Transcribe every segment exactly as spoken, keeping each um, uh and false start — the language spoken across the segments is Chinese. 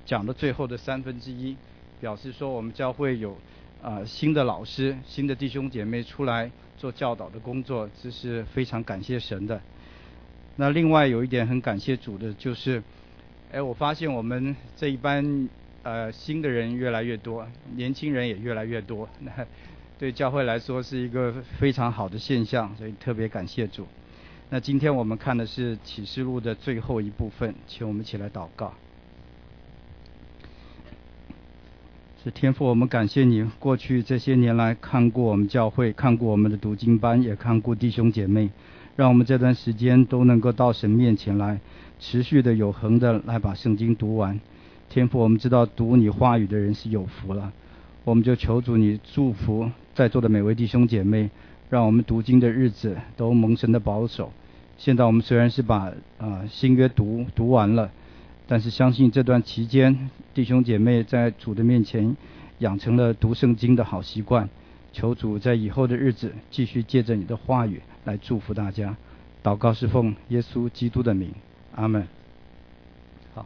讲的最后的三分之一，表示说我们教会有啊、呃、新的老师、新的弟兄姐妹出来做教导的工作，这是非常感谢神的。那另外有一点很感谢主的就是，哎，我发现我们这一班呃新的人越来越多，年轻人也越来越多，那对教会来说是一个非常好的现象，所以特别感谢主。那今天我们看的是启示录的最后一部分，请我们一起来祷告。是天父，我们感谢你过去这些年来看过我们教会，看过我们的读经班，也看过弟兄姐妹，让我们这段时间都能够到神面前来，持续的有恒的来把圣经读完。天父，我们知道读你话语的人是有福了，我们就求主你祝福在座的每位弟兄姐妹，让我们读经的日子都蒙神的保守。现在我们虽然是把啊、呃、新约读读完了，但是相信这段期间弟兄姐妹在主的面前养成了读圣经的好习惯，求主在以后的日子继续借着你的话语来祝福大家。祷告是奉耶稣基督的名，阿们。好，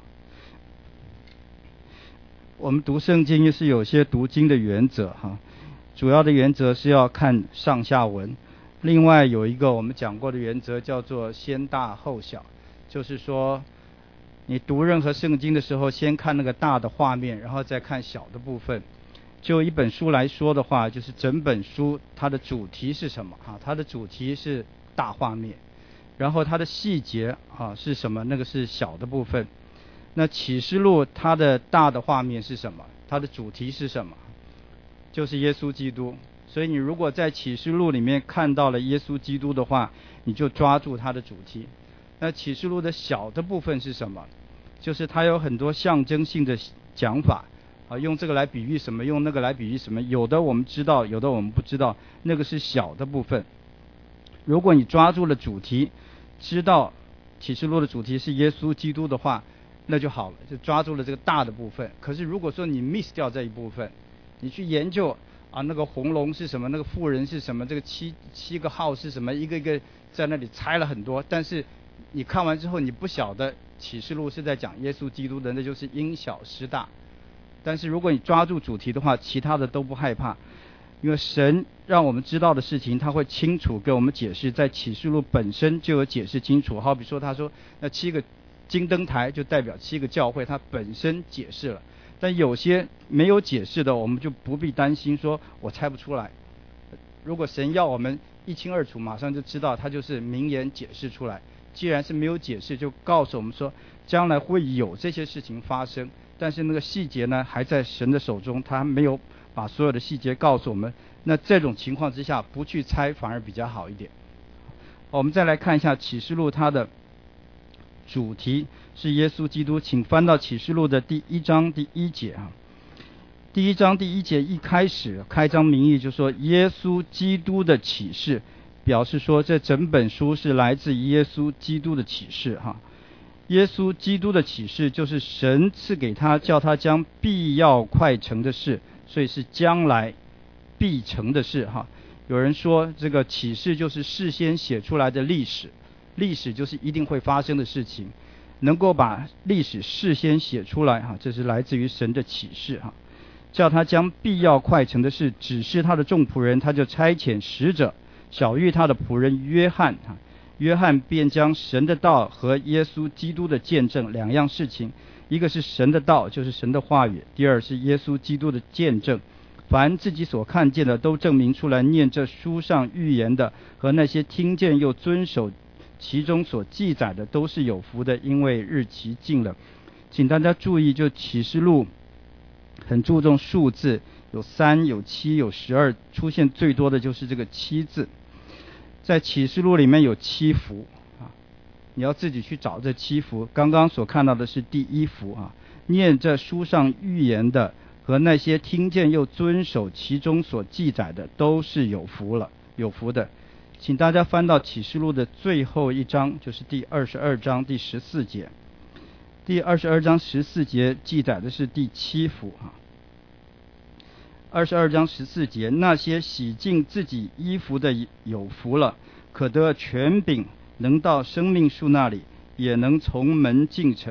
我们读圣经是有些读经的原则哈，主要的原则是要看上下文，另外有一个我们讲过的原则叫做先大后小，就是说你读任何圣经的时候，先看那个大的画面，然后再看小的部分。就一本书来说的话，就是整本书它的主题是什么啊？它的主题是大画面，然后它的细节啊是什么？那个是小的部分。那启示录它的大的画面是什么？它的主题是什么？就是耶稣基督。所以你如果在启示录里面看到了耶稣基督的话，你就抓住它的主题。那启示录的小的部分是什么？就是它有很多象征性的讲法啊，用这个来比喻什么，用那个来比喻什么，有的我们知道，有的我们不知道，那个是小的部分。如果你抓住了主题，知道启示录的主题是耶稣基督的话，那就好了，就抓住了这个大的部分。可是如果说你 miss 掉这一部分，你去研究啊，那个红龙是什么，那个妇人是什么，这个七七个号是什么，一个一个在那里猜了很多，但是你看完之后你不晓得启示录是在讲耶稣基督的，那就是因小失大。但是如果你抓住主题的话，其他的都不害怕，因为神让我们知道的事情他会清楚给我们解释，在启示录本身就有解释清楚。好比说他说那七个金灯台就代表七个教会，他本身解释了，但有些没有解释的我们就不必担心说我猜不出来。如果神要我们一清二楚，马上就知道，他就是明言解释出来。既然是没有解释，就告诉我们说将来会有这些事情发生，但是那个细节呢还在神的手中，他没有把所有的细节告诉我们。那这种情况之下不去猜反而比较好一点。我们再来看一下启示录，它的主题是耶稣基督，请翻到启示录的第一章第一节啊。第一章第一节一开始开章明义就说耶稣基督的启示，表示说这整本书是来自于耶稣基督的启示哈。耶稣基督的启示就是神赐给他，叫他将必要快成的事，所以是将来必成的事哈。有人说这个启示就是事先写出来的历史，历史就是一定会发生的事情，能够把历史事先写出来哈，这是来自于神的启示哈。叫他将必要快成的事指示他的众仆人，他就差遣使者晓谕他的仆人约翰啊，约翰便将神的道和耶稣基督的见证两样事情，一个是神的道，就是神的话语，第二是耶稣基督的见证。凡自己所看见的都证明出来，念这书上预言的和那些听见又遵守其中所记载的都是有福的，因为日期近了。请大家注意，就启示录很注重数字，有三有七有十二，出现最多的就是这个七字。在启示录里面有七幅啊，你要自己去找这七幅。刚刚所看到的是第一幅啊，念这书上预言的和那些听见又遵守其中所记载的都是有福了，有福的。请大家翻到启示录的最后一章，就是第二十二章第十四节。第二十二章十四节记载的是第七幅啊。二十二章十四节，那些洗净自己衣服的有福了，可得权柄，能到生命树那里，也能从门进城。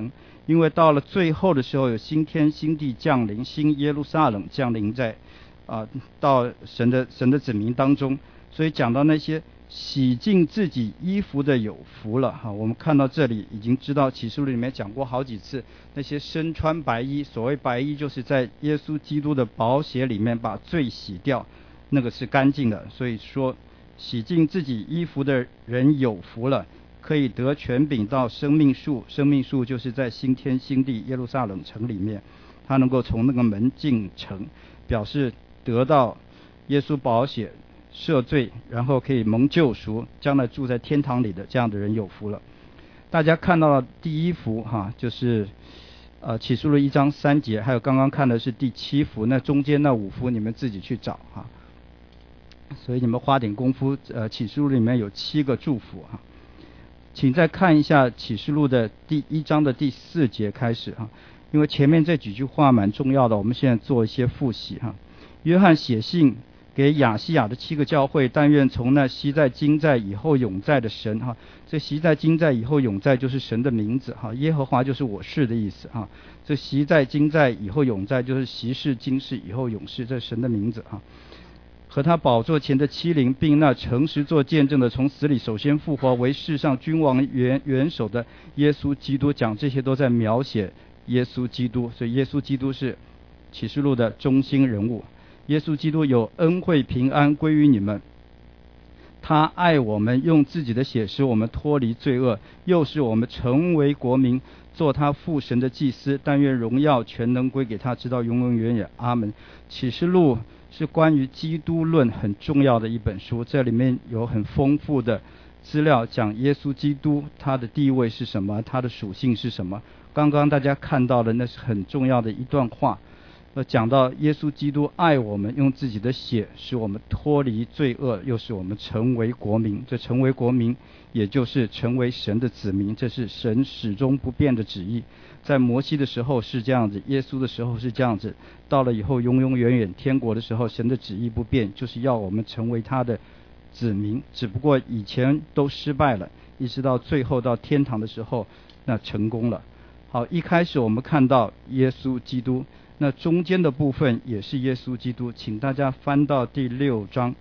因为到了最后的时候，有新天新地降临，新耶路撒冷降临在啊、呃、到神的神的子民当中，所以讲到那些洗净自己衣服的有福了哈。我们看到这里已经知道启示录里面讲过好几次，那些身穿白衣，所谓白衣就是在耶稣基督的宝血里面把罪洗掉，那个是干净的。所以说洗净自己衣服的人有福了，可以得权柄到生命树，生命树就是在新天新地耶路撒冷城里面，他能够从那个门进城，表示得到耶稣宝血赦罪，然后可以蒙救赎，将来住在天堂里的这样的人有福了。大家看到了第一幅哈，就是呃启示录一章三节，还有刚刚看的是第七幅，那中间那五幅你们自己去找哈。所以你们花点功夫，呃启示录里面有七个祝福哈。请再看一下启示录的第一章的第四节开始哈，因为前面这几句话蛮重要的，我们现在做一些复习哈。约翰写信给亚细亚的七个教会，但愿从那昔在今在以后永在的神哈，这昔在今在以后永在就是神的名字哈，耶和华就是我是的意思哈，这昔在今在以后永在就是昔是今是以后永是，这是神的名字哈。和他宝座前的七灵，并那诚实做见证的从死里首先复活为世上君王元元首的耶稣基督，讲这些都在描写耶稣基督，所以耶稣基督是启示录的中心人物。耶稣基督有恩惠平安归于你们，他爱我们，用自己的血使我们脱离罪恶，又使我们成为国民，做他父神的祭司，但愿荣耀全能归给他，直到永永远远。阿门。启示录是关于基督论很重要的一本书，这里面有很丰富的资料，讲耶稣基督他的地位是什么，他的属性是什么。刚刚大家看到的那是很重要的一段话，呃，讲到耶稣基督爱我们，用自己的血使我们脱离罪恶，又使我们成为国民。这成为国民也就是成为神的子民，这是神始终不变的旨意。在摩西的时候是这样子，耶稣的时候是这样子，到了以后永永远远天国的时候，神的旨意不变，就是要我们成为他的子民，只不过以前都失败了，一直到最后到天堂的时候那成功了。好，一开始我们看到耶稣基督，那中间的部分也是耶稣基督，请大家翻到第六章，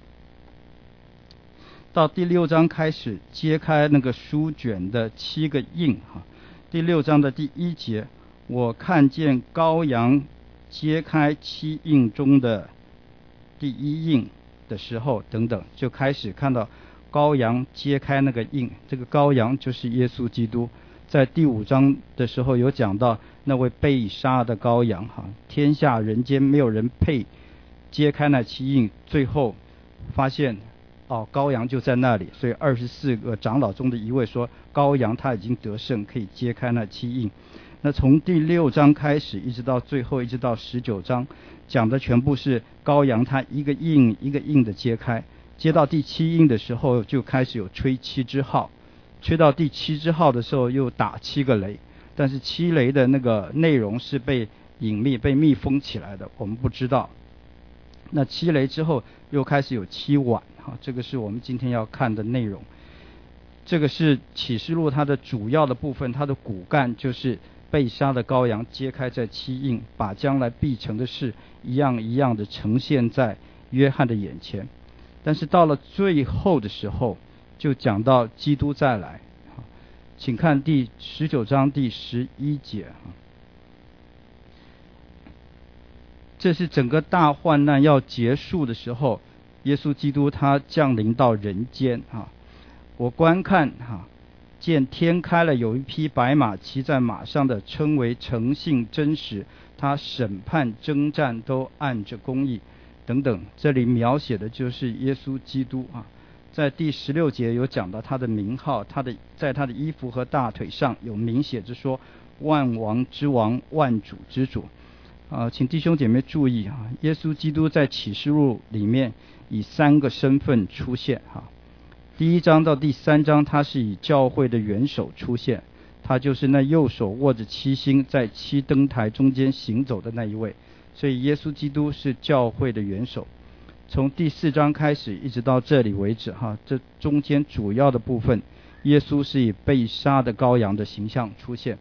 到第六章开始揭开那个书卷的七个印哈。第六章的第一节，我看见羔羊揭开七印中的第一印的时候，等等，就开始看到羔羊揭开那个印，这个羔羊就是耶稣基督。在第五章的时候有讲到那位被杀的羔羊哈，天下人间没有人配揭开那七印，最后发现哦，羔羊就在那里，所以二十四个长老中的一位说，羔羊他已经得胜，可以揭开那七印。那从第六章开始，一直到最后，一直到十九章，讲的全部是羔羊他一个印一个印的揭开。揭到第七印的时候，就开始有吹七支号，吹到第七支号的时候，又打七个雷。但是七雷的那个内容是被隐秘、被密封起来的，我们不知道。那七雷之后又开始有七碗哈，这个是我们今天要看的内容。这个是启示录它的主要的部分，它的骨干就是被杀的羔羊揭开在七印，把将来必成的事一样一样的呈现在约翰的眼前。但是到了最后的时候，就讲到基督再来。请看第十九章第十一节，这是整个大患难要结束的时候，耶稣基督他降临到人间啊！我观看哈，见天开了，有一匹白马，骑在马上的称为诚信真实，他审判征战都按着公义等等。这里描写的就是耶稣基督啊。在第十六节有讲到他的名号，他的在他的衣服和大腿上有明写着说万王之王，万主之主。啊，请弟兄姐妹注意啊，耶稣基督在启示录里面以三个身份出现哈。第一章到第三章，他是以教会的元首出现，他就是那右手握着七星在七灯台中间行走的那一位，所以耶稣基督是教会的元首。从第四章开始一直到这里为止哈，这中间主要的部分，耶稣是以被杀的羔羊的形象出现。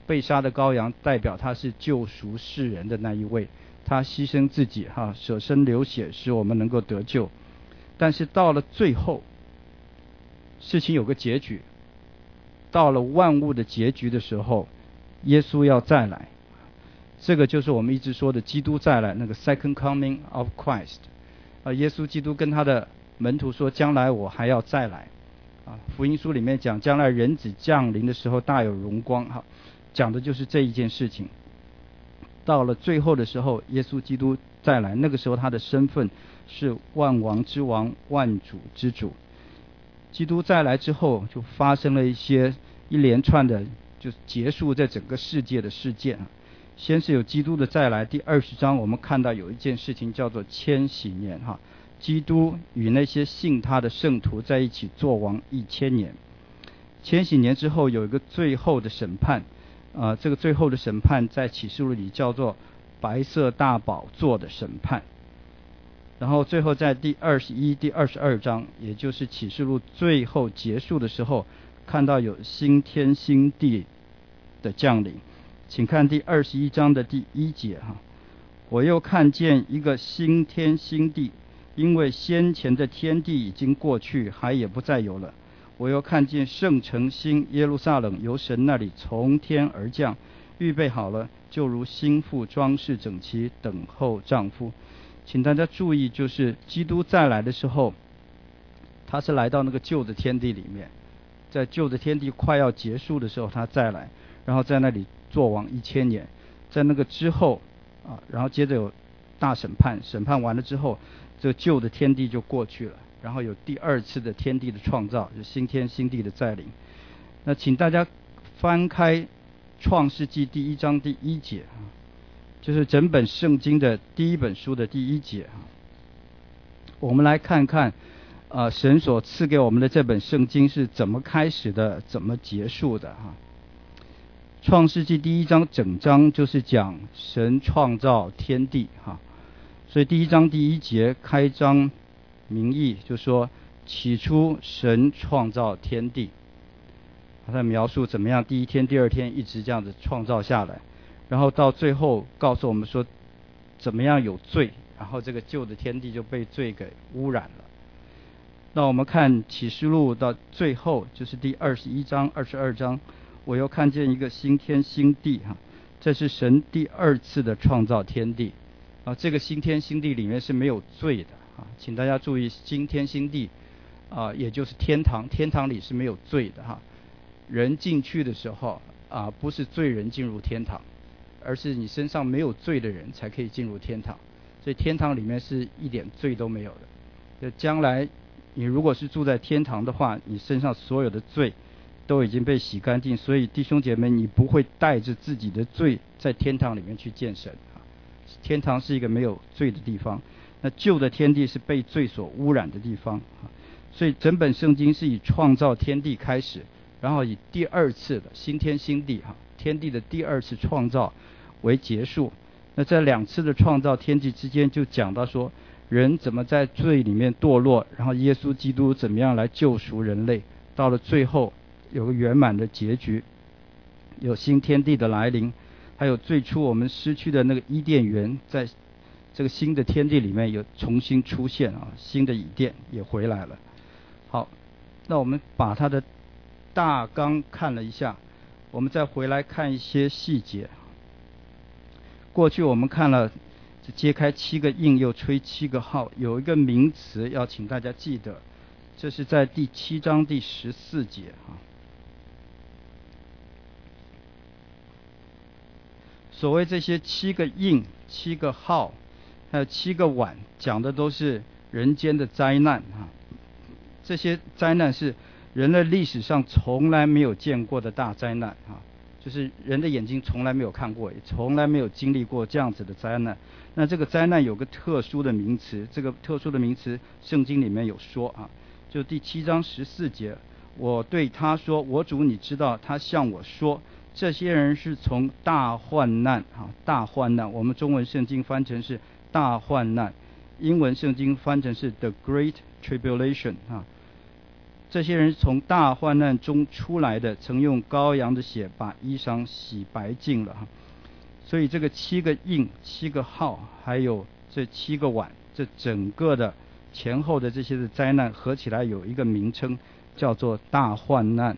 被杀的羔羊代表他是救赎世人的那一位，他牺牲自己哈，舍身流血，使我们能够得救。但是到了最后，事情有个结局，到了万物的结局的时候，耶稣要再来，这个就是我们一直说的基督再来，那个 second coming of Christ。啊，耶稣基督跟他的门徒说，将来我还要再来。啊，福音书里面讲，将来人子降临的时候大有荣光，哈，讲的就是这一件事情。到了最后的时候，耶稣基督再来，那个时候他的身份是万王之王，万主之主。基督再来之后，就发生了一些一连串的，就结束这整个世界的事件。先是有基督的再来，第二十章我们看到有一件事情叫做千禧年，哈，基督与那些信他的圣徒在一起作王一千年。千禧年之后有一个最后的审判，呃，这个最后的审判在启示录里叫做白色大宝座的审判。然后最后在第二十一、第二十二章，也就是启示录最后结束的时候，看到有新天新地的降临。请看第二十一章的第一节哈，我又看见一个新天新地，因为先前的天地已经过去，海也不再有了。我又看见圣城新耶路撒冷由神那里从天而降，预备好了，就如新妇装饰整齐，等候丈夫。请大家注意，就是基督再来的时候，他是来到那个旧的天地里面，在旧的天地快要结束的时候他再来，然后在那里作王一千年。在那个之后啊，然后接着有大审判，审判完了之后，这个旧的天地就过去了，然后有第二次的天地的创造，就新天新地的再临。那请大家翻开创世纪第一章第一节啊，就是整本圣经的第一本书的第一节啊。我们来看看呃神所赐给我们的这本圣经是怎么开始的，怎么结束的哈。创世纪第一章整章就是讲神创造天地哈，所以第一章第一节开章明义就说，起初神创造天地，他在描述怎么样第一天第二天一直这样子创造下来，然后到最后告诉我们说怎么样有罪，然后这个旧的天地就被罪给污染了。那我们看启示录到最后就是第二十一章二十二章，我又看见一个新天新地哈，这是神第二次的创造天地啊，这个新天新地里面是没有罪的啊，请大家注意，新天新地啊，也就是天堂，天堂里是没有罪的哈。人进去的时候啊，不是罪人进入天堂，而是你身上没有罪的人才可以进入天堂，所以天堂里面是一点罪都没有的。就将来你如果是住在天堂的话，你身上所有的罪都已经被洗干净，所以弟兄姐妹，你不会带着自己的罪在天堂里面去见神啊。天堂是一个没有罪的地方，那旧的天地是被罪所污染的地方啊。所以整本圣经是以创造天地开始，然后以第二次的新天新地哈，天地的第二次创造为结束。那这两次的创造天地之间，就讲到说人怎么在罪里面堕落，然后耶稣基督怎么样来救赎人类，到了最后有个圆满的结局，有新天地的来临，还有最初我们失去的那个伊甸园，在这个新的天地里面有重新出现啊，新的以甸也回来了。好，那我们把它的大纲看了一下，我们再回来看一些细节。过去我们看了揭开七个印又吹七个号，有一个名词要请大家记得，这是在第七章第十四节啊。所谓这些七个印、七个号，还有七个碗，讲的都是人间的灾难啊。这些灾难是人类历史上从来没有见过的大灾难啊，就是人的眼睛从来没有看过，也从来没有经历过这样子的灾难。那这个灾难有个特殊的名词，这个特殊的名词圣经里面有说啊，就第七章十四节，我对他说，我主你知道，他向我说，这些人是从大患难啊，大患难，我们中文圣经翻成是大患难，英文圣经翻成是 The Great Tribulation 啊。 这些人从大患难中出来的，曾用羔羊的血把衣裳洗白净了。所以这个七个印、七个号，还有这七个碗，这整个的前后的这些的灾难合起来有一个名称，叫做大患难，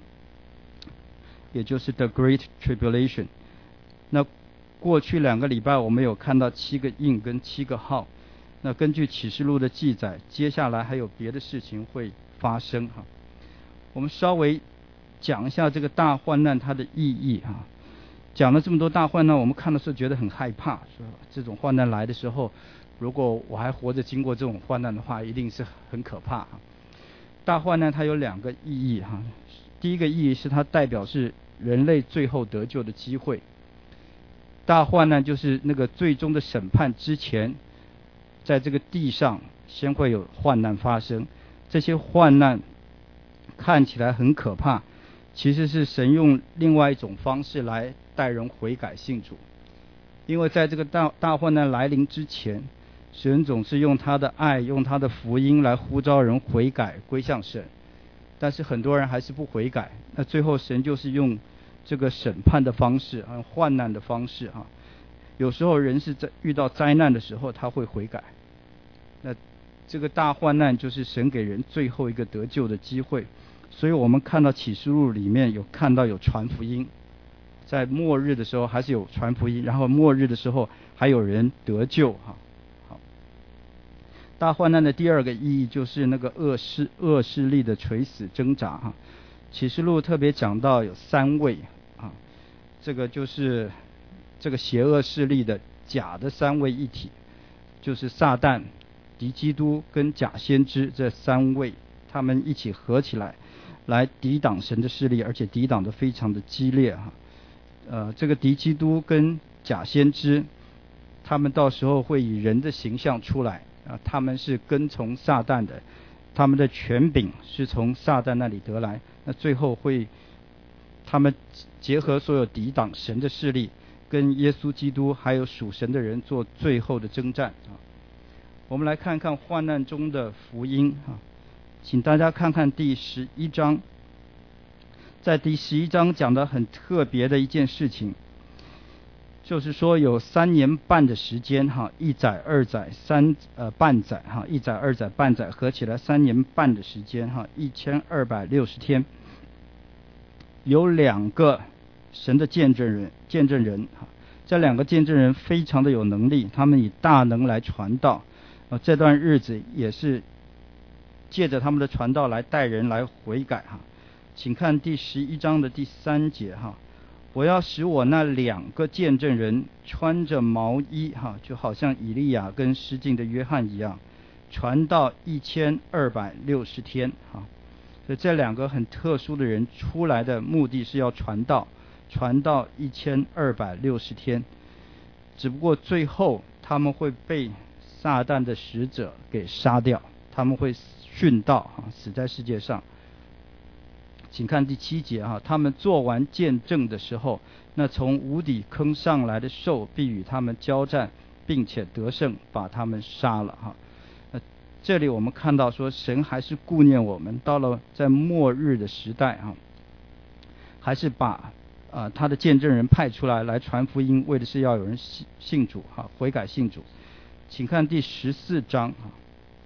也就是 The Great Tribulation。那过去两个礼拜我们有看到七个印跟七个号，那根据启示录的记载，接下来还有别的事情会发生哈。我们稍微讲一下这个大患难它的意义哈。讲了这么多大患难，我们看的时候觉得很害怕，说这种患难来的时候，如果我还活着经过这种患难的话，一定是很可怕。大患难它有两个意义哈，第一个意义是它代表是人类最后得救的机会。大患难就是那个最终的审判之前，在这个地上先会有患难发生，这些患难看起来很可怕，其实是神用另外一种方式来带人悔改信主。因为在这个大大患难来临之前，神总是用他的爱，用他的福音来呼召人悔改归向神，但是很多人还是不悔改，那最后神就是用这个审判的方式，用患难的方式啊。有时候人是在遇到灾难的时候他会悔改，那这个大患难就是神给人最后一个得救的机会。所以我们看到启示录里面有看到有传福音，在末日的时候还是有传福音，然后末日的时候还有人得救哈。好，大患难的第二个意义就是那个恶势恶势力的垂死挣扎哈。启示录特别讲到有三位啊，这个就是这个邪恶势力的假的三位一体，就是撒旦、敌基督跟假先知这三位，他们一起合起来来抵挡神的势力，而且抵挡得非常的激烈哈。呃，这个敌基督跟假先知，他们到时候会以人的形象出来啊，他们是跟从撒旦的，他们的权柄是从撒旦那里得来，那最后会他们结合所有抵挡神的势力，跟耶稣基督还有属神的人做最后的征战啊。我们来看看患难中的福音啊，请大家看看第十一章。在第十一章讲的很特别的一件事情，就是说有三年半的时间哈，一载、二载、三呃半载哈，一载、二载、半载合起来三年半的时间哈，一千二百六十天，有两个神的见证人，见证人哈，这两个见证人非常的有能力，他们以大能来传道，呃这段日子也是借着他们的传道来带人来悔改哈。请看第十一章的第三节哈，我要使我那两个见证人穿着毛衣哈，就好像以利亚跟施浸的约翰一样，传到一千二百六十天哈。所以这两个很特殊的人出来的目的是要传道，传到一千二百六十天。只不过最后他们会被撒旦的使者给杀掉，他们会殉道哈，死在世界上。请看第七节哈，他们做完见证的时候，那从无底坑上来的兽必与他们交战，并且得胜，把他们杀了哈。那这里我们看到说，神还是顾念我们，到了在末日的时代哈，还是把啊、呃、他的见证人派出来来传福音，为的是要有人信信主哈，悔改信主。请看第十四章啊。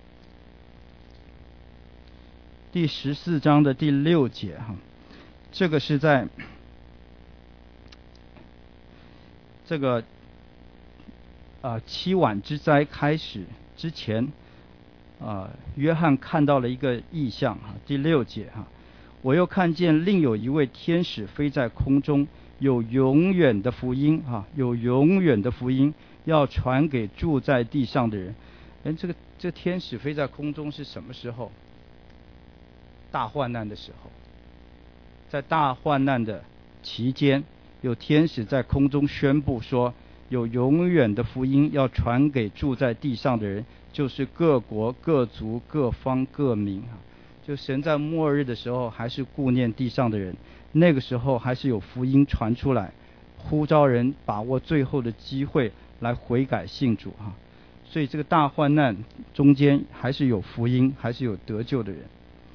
第十四章的第六节哈，这个是在这个啊七碗之灾开始之前啊，约翰看到了一个异象哈。第六节哈，我又看见另有一位天使飞在空中，有永远的福音哈，有永远的福音要传给住在地上的人。哎，这个这天使飞在空中是什么时候？大患难的时候，在大患难的期间，有天使在空中宣布说，有永远的福音要传给住在地上的人，就是各国各族各方各民啊。就神在末日的时候还是顾念地上的人，那个时候还是有福音传出来，呼召人把握最后的机会来悔改信主啊。所以这个大患难中间还是有福音，还是有得救的人。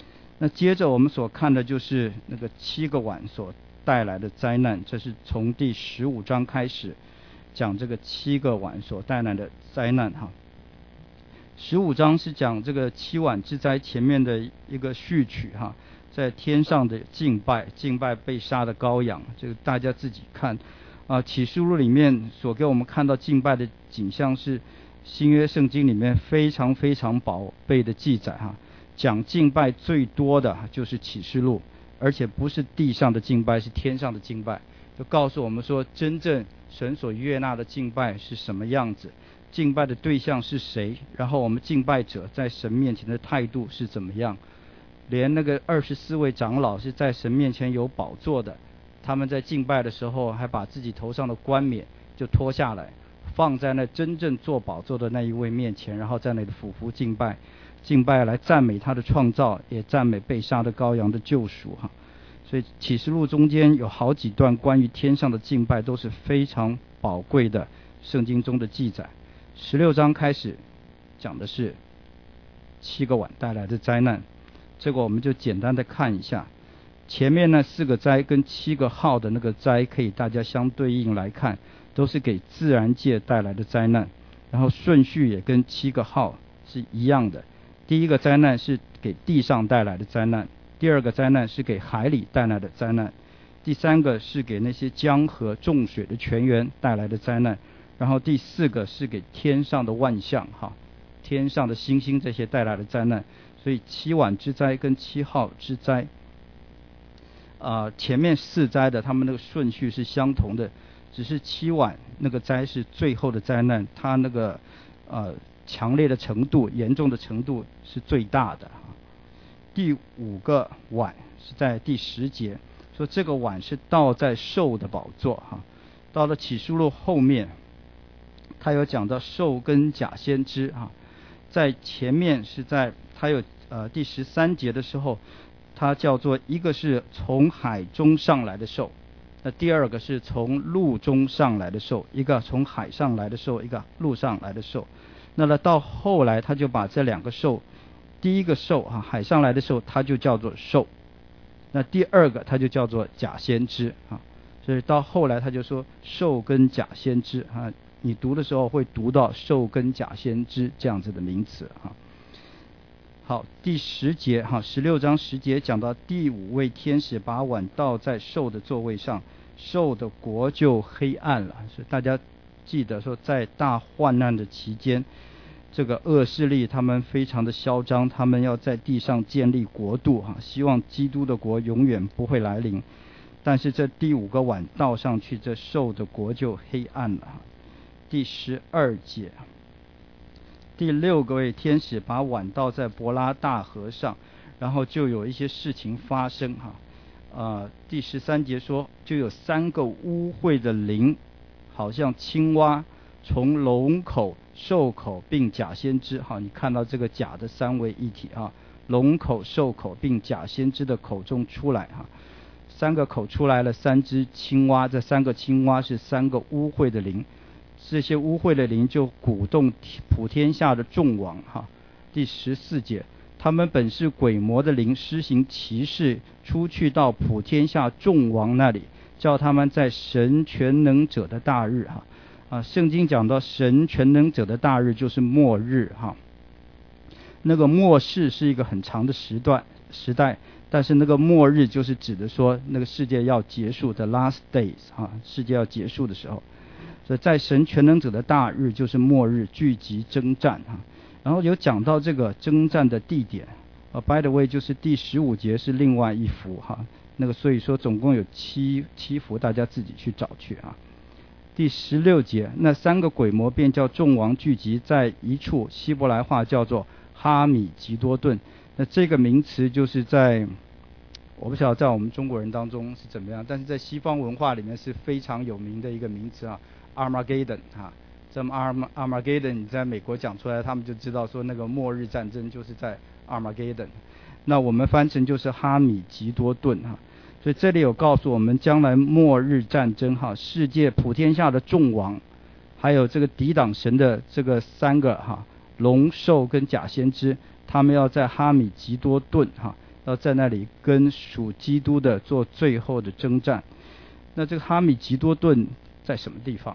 那接着我们所看的就是那个七个碗所带来的灾难，这是从第十五章开始讲这个七个碗所带来的灾难哈。十五章是讲这个七碗之灾前面的一个序曲哈，在天上的敬拜，敬拜被杀的羔羊，这个大家自己看啊。启示录里面所给我们看到敬拜的景象是新约圣经里面非常非常宝贝的记载哈。讲敬拜最多的就是启示录，而且不是地上的敬拜，是天上的敬拜，就告诉我们说真正神所悦纳的敬拜是什么样子，敬拜的对象是谁，然后我们敬拜者在神面前的态度是怎么样。连那个二十四位长老是在神面前有宝座的，他们在敬拜的时候还把自己头上的冠冕就脱下来，放在那真正坐宝座的那一位面前，然后在那里俯伏敬拜，敬拜来赞美他的创造，也赞美被杀的羔羊的救赎哈。所以启示录中间有好几段关于天上的敬拜都是非常宝贵的圣经中的记载。十六章开始讲的是七个碗带来的灾难，这个我们就简单的看一下。前面那四个灾跟七个号的那个灾可以大家相对应来看，都是给自然界带来的灾难，然后顺序也跟七个号是一样的。第一个灾难是给地上带来的灾难，第二个灾难是给海里带来的灾难，第三个是给那些江河众水的泉源带来的灾难，然后第四个是给天上的万象哈，天上的星星这些带来的灾难。所以七碗之灾跟七号之灾啊、呃，前面四灾的他们那个顺序是相同的，只是七碗那个灾是最后的灾难，它那个呃强烈的程度、严重的程度是最大的。第五个碗是在第十节，说这个碗是倒在兽的宝座哈。到了启示录后面，他有讲到兽跟假先知哈，在前面是在他有呃第十三节的时候，它叫做一个是从海中上来的兽，那第二个是从陆中上来的兽，一个从海上来的兽，一个陆上来的兽。那么到后来他就把这两个兽，第一个兽啊海上来的兽它就叫做兽，那第二个它就叫做假先知啊。所以到后来他就说兽跟假先知啊，你读的时候会读到兽跟假先知这样子的名词啊。好，第十节哈，十六章十节讲到第五位天使把碗倒在兽的座位上，兽的国就黑暗了。所以大家记得说，在大患难的期间，这个恶势力他们非常的嚣张，他们要在地上建立国度哈，希望基督的国永远不会来临。但是这第五个碗倒上去，这兽的国就黑暗了。第十二节。第六个位天使把碗倒在伯拉大河上，然后就有一些事情发生哈。呃，第十三节说，就有三个污秽的灵，好像青蛙，从龙口、兽口并假先知哈，你看到这个假的三位一体哈，龙口、兽口并假先知的口中出来哈，三个口出来了三只青蛙，这三个青蛙是三个污秽的灵。这些污秽的灵就鼓动普天下的众王哈。第十四节，他们本是鬼魔的灵，施行奇事，出去到普天下众王那里，叫他们在神全能者的大日哈啊，圣经讲到神全能者的大日就是末日哈。那个末世是一个很长的时段时代，但是那个末日就是指的说那个世界要结束的 last days 哈，世界要结束的时候。所以在神全能者的大日就是末日，聚集征战啊。然后有讲到这个征战的地点啊 by the way 就是第十五节是另外一幅哈，那个所以说总共有七七幅，大家自己去找去啊。第十六节，那三个鬼魔便叫众王聚集在一处，希伯来话叫做哈米吉多顿。那这个名词就是在我不晓得在我们中国人当中是怎么样，但是在西方文化里面是非常有名的一个名词啊。Armageddon 哈，这么 Armageddon 你在美国讲出来，他们就知道说那个末日战争就是在 Armageddon。那我们翻成就是哈米吉多顿哈。所以这里有告诉我们，将来末日战争哈，世界普天下的众王，还有这个抵挡神的这个三个哈龙兽跟假先知，他们要在哈米吉多顿哈要在那里跟属基督的做最后的征战。那这个哈米吉多顿在什么地方？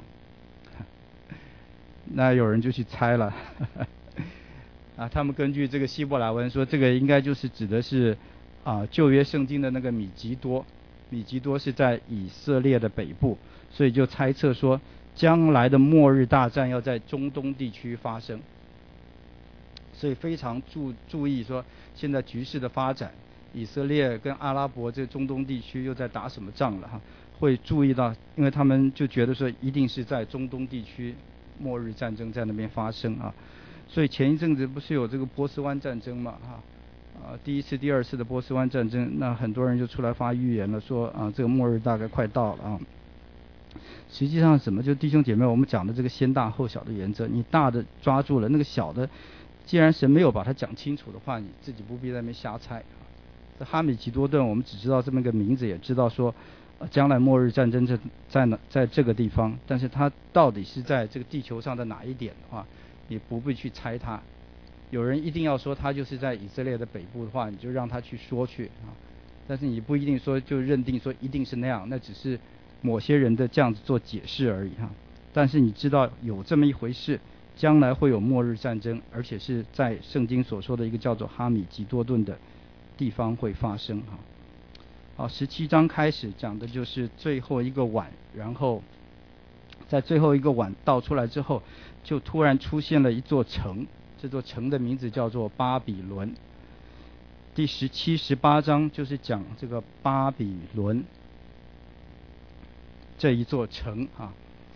那有人就去猜了啊，他们根据这个希伯来文说，这个应该就是指的是啊旧约圣经的那个米吉多，米吉多是在以色列的北部，所以就猜测说将来的末日大战要在中东地区发生，所以非常注注意说现在局势的发展，以色列跟阿拉伯这个中东地区又在打什么仗了哈，会注意到，因为他们就觉得说一定是在中东地区末日战争在那边发生啊，所以前一阵子不是有这个波斯湾战争嘛哈，啊第一次第二次的波斯湾战争，那很多人就出来发预言了，说啊这个末日大概快到了啊。实际上什么，就弟兄姐妹我们讲的这个先大后小的原则，你大的抓住了，那个小的既然神没有把它讲清楚的话，你自己不必在那边瞎猜啊。这哈米吉多顿我们只知道这么一个名字，也知道说呃将来末日战争在在哪在这个地方，但是它到底是在这个地球上的哪一点的话，你不必去猜它。有人一定要说它就是在以色列的北部的话，你就让他去说去啊，但是你不一定说就认定说一定是那样，那只是某些人的这样子做解释而已哈。但是你知道有这么一回事，将来会有末日战争，而且是在圣经所说的一个叫做哈米吉多顿的地方会发生哈。好，十七章开始讲的就是最后一个碗，然后在最后一个碗倒出来之后，就突然出现了一座城，这座城的名字叫做巴比伦。第十七、十八章就是讲这个巴比伦这一座城啊。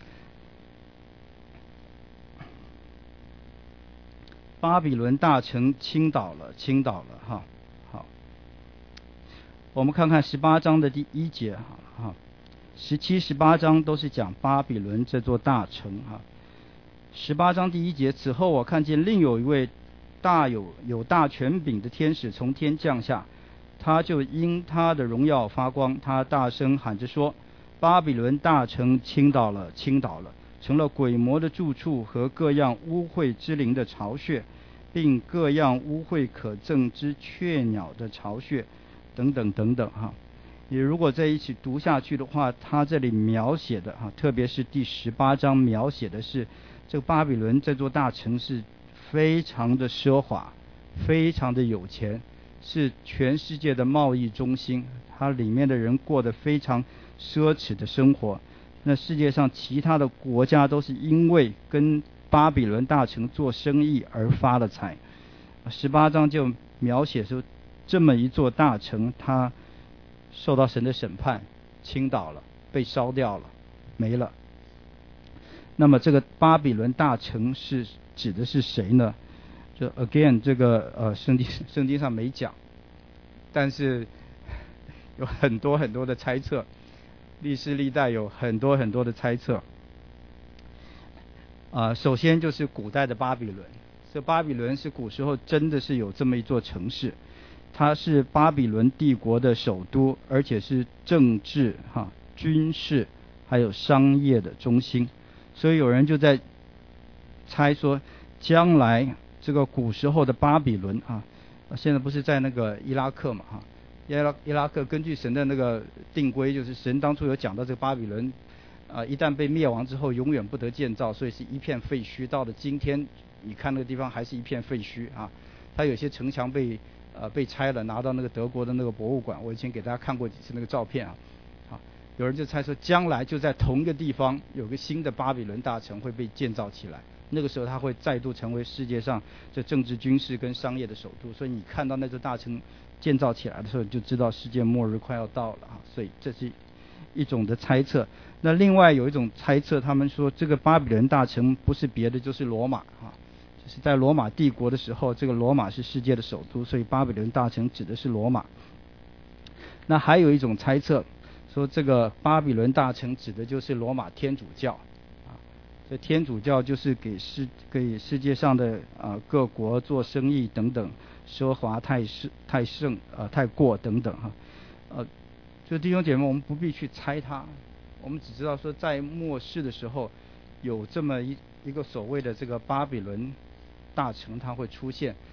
巴比伦大城倾倒了，倾倒了哈。好，我们看看十八章的第一节好了哈。十七、十八章都是讲巴比伦这座大城哈。十八章第一节，此后我看见另有一位大有有大权柄的天使从天降下，他就因他的荣耀发光，他大声喊着说：巴比伦大城倾倒了，倾倒了，成了鬼魔的住处和各样污秽之灵的巢穴，并各样污秽可憎之雀鸟的巢穴，等等等等哈。你如果在一起读下去的话，他这里描写的哈，特别是第十八章描写的是这个巴比伦这座大城市非常的奢华，非常的有钱，是全世界的贸易中心，它里面的人过得非常奢侈的生活。那世界上其他的国家都是因为跟巴比伦大城做生意而发了财。十八章就描写出这么一座大城，它受到神的审判，倾倒了，被烧掉了，没了。那么这个巴比伦大城是指的是谁呢？就 again 这个呃圣经圣经上没讲，但是有很多很多的猜测，历世历代有很多很多的猜测。啊、呃，首先就是古代的巴比伦，这巴比伦是古时候真的是有这么一座城市，它是巴比伦帝国的首都，而且是政治哈、军事还有商业的中心。所以有人就在猜说，将来这个古时候的巴比伦啊，现在不是在那个伊拉克嘛哈，伊拉伊拉克根据神的那个定规，就是神当初有讲到这个巴比伦啊，一旦被灭亡之后，永远不得建造，所以是一片废墟。到了今天，你看那个地方还是一片废墟啊。它有些城墙被呃被拆了，拿到那个德国的那个博物馆，我以前给大家看过几次那个照片啊。有人就猜说，将来就在同一个地方有个新的巴比伦大城会被建造起来，那个时候它会再度成为世界上这政治、军事跟商业的首都。所以你看到那座大城建造起来的时候，你就知道世界末日快要到了啊。所以这是一种的猜测。那另外有一种猜测，他们说这个巴比伦大城不是别的，就是罗马啊。就是在罗马帝国的时候，这个罗马是世界的首都，所以巴比伦大城指的是罗马。那还有一种猜测，说这个巴比伦大城指的就是罗马天主教啊，这天主教就是给世给世界上的啊各国做生意等等，奢华太盛太盛啊太过等等哈，呃，就弟兄姐妹，我们不必去猜它，我们只知道说在末世的时候，有这么一一个所谓的这个巴比伦大城，它会出现。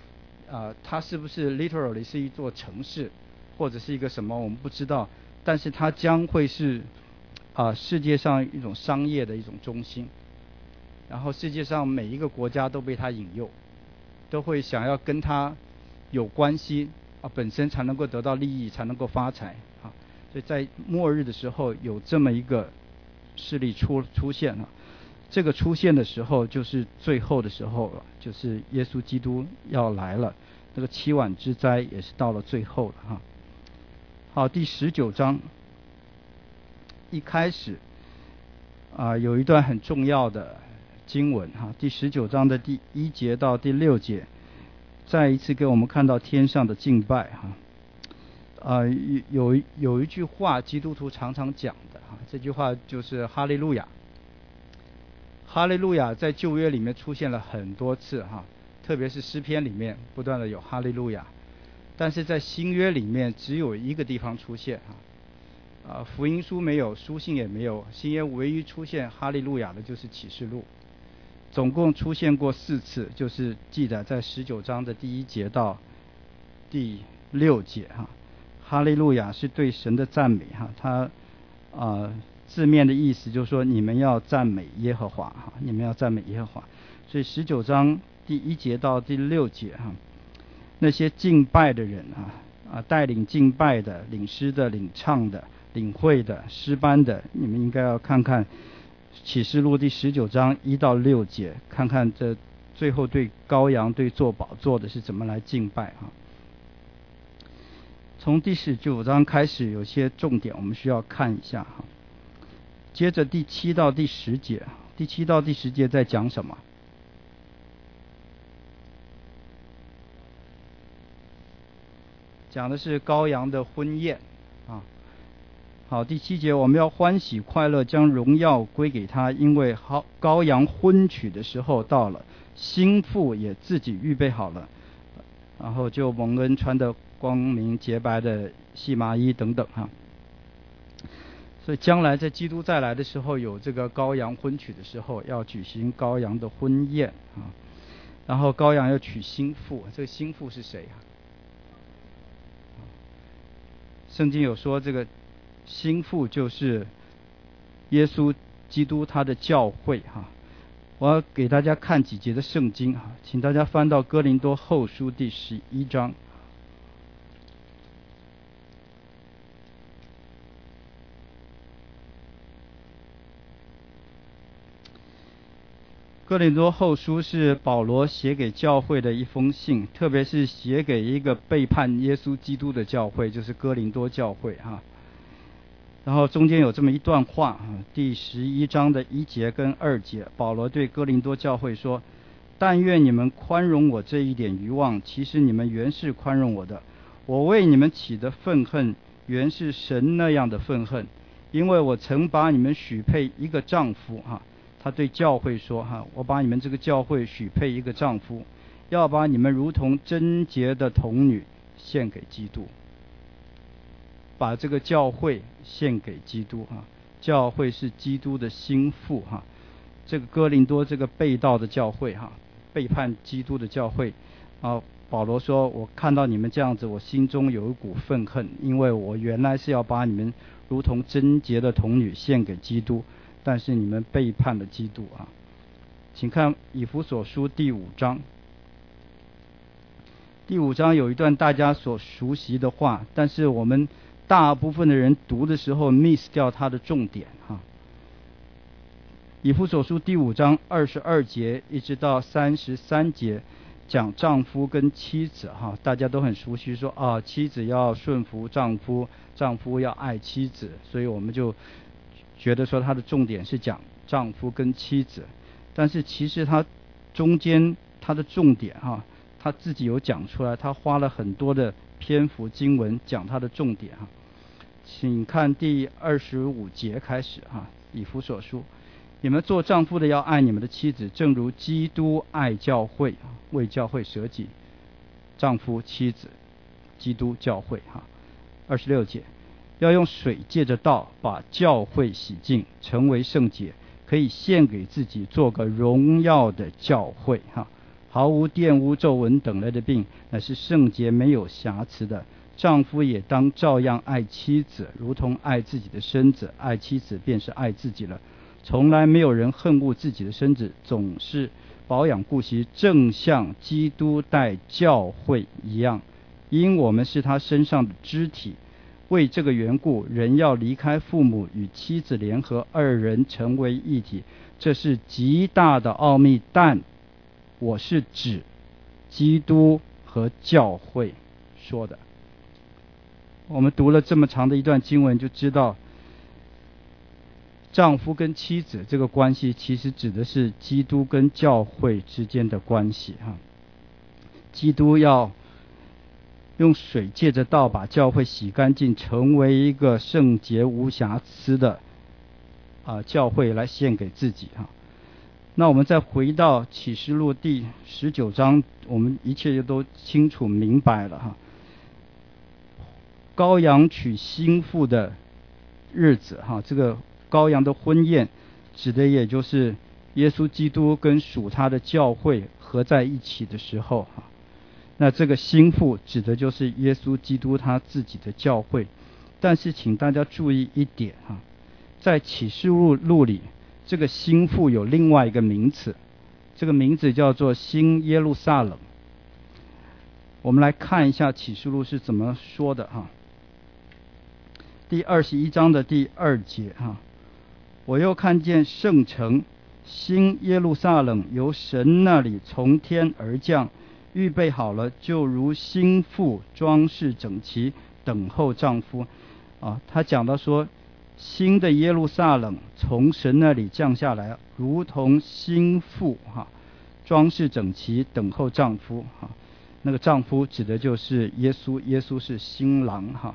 呃，它是不是 literally 是一座城市，或者是一个什么，我们不知道。但是它将会是啊、呃、世界上一种商业的一种中心，然后世界上每一个国家都被它引诱，都会想要跟它有关系啊，本身才能够得到利益，才能够发财啊。所以在末日的时候有这么一个势力出出现了。这个出现的时候就是最后的时候了，就是耶稣基督要来了，那个七碗之灾也是到了最后了哈。好，第十九章一开始啊、呃、有一段很重要的经文哈，第十九章的第一节到第六节，再一次给我们看到天上的敬拜哈。呃有有一句话基督徒常常讲的哈，这句话就是哈利路亚。哈利路亚在旧约里面出现了很多次哈，特别是诗篇里面不断的有哈利路亚，但是在新约里面只有一个地方出现哈，啊福音书没有，书信也没有，新约唯一出现哈利路亚的就是启示录，总共出现过四次，就是记载在十九章的第一节到第六节哈。哈利路亚是对神的赞美哈，他啊。呃字面的意思就是说你们要赞美耶和华哈，你们要赞美耶和华。所以十九章第一节到第六节哈，那些敬拜的人啊啊，带领敬拜的、领诗的、领唱的、领会的、诗班的，你们应该要看看启示录第十九章一到六节，看看这最后对羔羊、对坐宝座的是怎么来敬拜啊。从第十九章开始，有些重点我们需要看一下哈。接着第七到第十节，第七到第十节在讲什么？讲的是羔羊的婚宴啊。好，第七节我们要欢喜快乐，将荣耀归给他，因为好羔羊婚娶的时候到了，新妇也自己预备好了，然后就蒙恩穿的光明洁白的细麻衣等等哈。所以将来在基督再来的时候，有这个羔羊婚娶的时候，要举行羔羊的婚宴啊。然后羔羊要娶新妇，这个新妇是谁啊？圣经有说这个新妇就是耶稣基督他的教会哈。我要给大家看几节的圣经哈，请大家翻到哥林多后书第十一章。哥林多后书是保罗写给教会的一封信，特别是写给一个背叛耶稣基督的教会，就是哥林多教会哈。然后中间有这么一段话，第十一章的一节跟二节，保罗对哥林多教会说：但愿你们宽容我这一点愚妄，其实你们原是宽容我的。我为你们起的愤恨，原是神那样的愤恨，因为我曾把你们许配一个丈夫哈。他对教会说哈，我把你们这个教会许配一个丈夫，要把你们如同贞洁的童女献给基督。把这个教会献给基督哈，教会是基督的心腹哈。这个哥林多这个背道的教会哈，背叛基督的教会啊，保罗说，我看到你们这样子，我心中有一股愤恨，因为我原来是要把你们如同贞洁的童女献给基督，但是你们背叛了基督啊。请看以弗所书第五章。第五章有一段大家所熟悉的话，但是我们大部分的人读的时候 miss 掉它的重点哈。以弗所书第五章二十二节一直到三十三节，讲丈夫跟妻子哈，大家都很熟悉说啊，妻子要顺服丈夫，丈夫要爱妻子，所以我们就觉得说它的重点是讲丈夫跟妻子，但是其实它中间它的重点哈，他自己有讲出来，他花了很多的篇幅经文讲他的重点哈。请看第二十五节开始哈，以弗所书，你们做丈夫的要爱你们的妻子，正如基督爱教会，为教会舍己。丈夫、妻子、基督、教会哈。二十六节，要用水借着道把教会洗净，成为圣洁，可以献给自己，做个荣耀的教会哈。 毫无玷污、皱纹等类的病，乃是圣洁没有瑕疵的。丈夫也当照样爱妻子，如同爱自己的身子，爱妻子便是爱自己了。从来没有人恨恶自己的身子，总是保养顾惜，正像基督待教会一样，因我们是他身上的肢体。为这个缘故，人要离开父母，与妻子联合，二人成为一体。这是极大的奥秘，但我是指基督和教会说的。我们读了这么长的一段经文，就知道丈夫跟妻子这个关系其实指的是基督跟教会之间的关系哈。基督要用水借着道把教会洗干净，成为一个圣洁无瑕疵的啊教会来献给自己哈。那我们再回到启示录第十九章，我们一切就都清楚明白了哈。羔羊娶新妇的日子哈，这个羔羊的婚宴指的也就是耶稣基督跟属他的教会合在一起的时候哈。那这个新妇指的就是耶稣基督他自己的教会。但是请大家注意一点哈，在启示录录里，这个新妇有另外一个名词，这个名字叫做新耶路撒冷。我们来看一下启示录是怎么说的哈。第二十一章的第二节哈，我又看见圣城新耶路撒冷由神那里从天而降，预备好了，就如新妇装饰整齐，等候丈夫啊。他讲到说，新的耶路撒冷从神那里降下来，如同新妇哈，装饰整齐，等候丈夫哈。那个丈夫指的就是耶稣，耶稣是新郎哈。